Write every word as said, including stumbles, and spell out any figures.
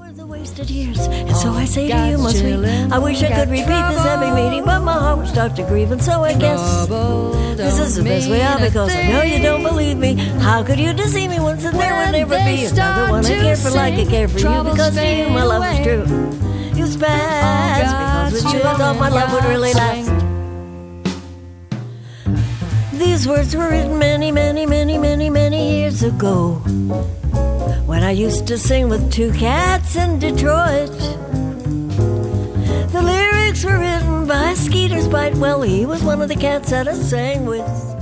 The wasted years, and so I say to you, my sweet, I wish I could repeat this every meeting, but my heart was stuck to grieve, and so I guess this is the best way out, because I know you don't believe me. How could you deceive me once, and there would never be another one I care for like I care for you, because to you my love was true. You spaz, because with you I thought my love would really last. These words were written many, many, many, many, many years ago, when I used to sing with two cats in Detroit. The lyrics were written by Skeeter Spite. Well, he was one of the cats that I sang with.